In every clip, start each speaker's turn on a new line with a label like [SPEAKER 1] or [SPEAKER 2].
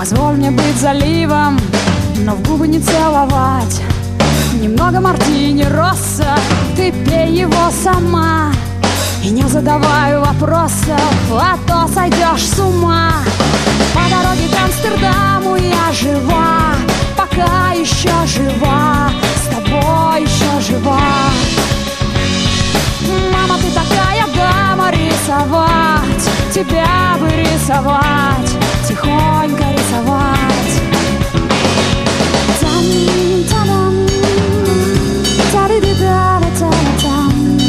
[SPEAKER 1] Позволь мне быть заливом, но в губы не целовать. Немного мартини Росса, ты пей его сама. И не задавай вопросов, а то сойдешь с ума. По дороге к Амстердаму я жива, пока еще жива, с тобой еще жива. Мама, ты такая дама, рисовать, тебя бы рисовать, тихонько рисовать. Там-та-дам, та-ди-ди-да-да-та-дам.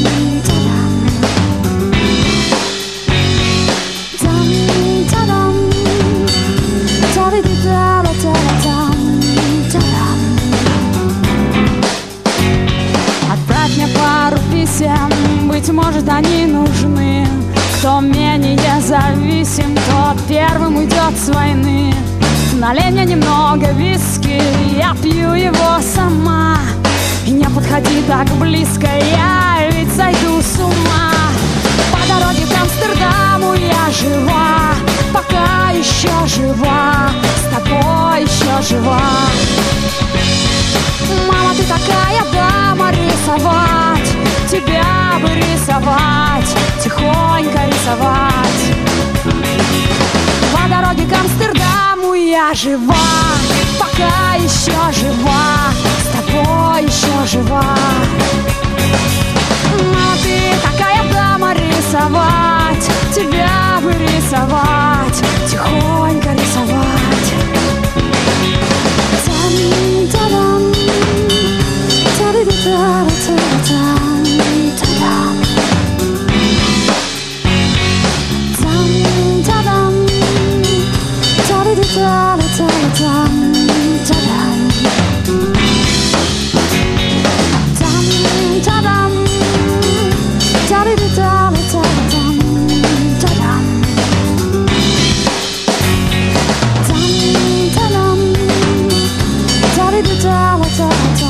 [SPEAKER 1] Отправь мне пару писем, быть может, они нужны. Кто менее зависим, тот первым уйдет с войны. Налей мне немного виски, я пью его сама. И не подходи так близко, я ведь сойду с ума. По дороге к Амстердаму я жива, пока еще жива, с тобой еще жива. Мама, ты такая дама, рисовать, тебя бы рисовать, тихонько рисовать. По дороге к Амстердаму я жива, пока еще жива, с тобой еще жива. Мама, ты такая дама, рисовать, тебя бы рисовать, тихонько рисовать. Там-та-дам, та-ди-ди-да-да-та-дам, та-дам. Там-та-дам, та-ди-ди-да-да-та-дам, та-дам. Там-та-дам, та-ди-ди-да-да-та-дам, та-дам. Там-та-дам, ta-di-da-da-da-da-da.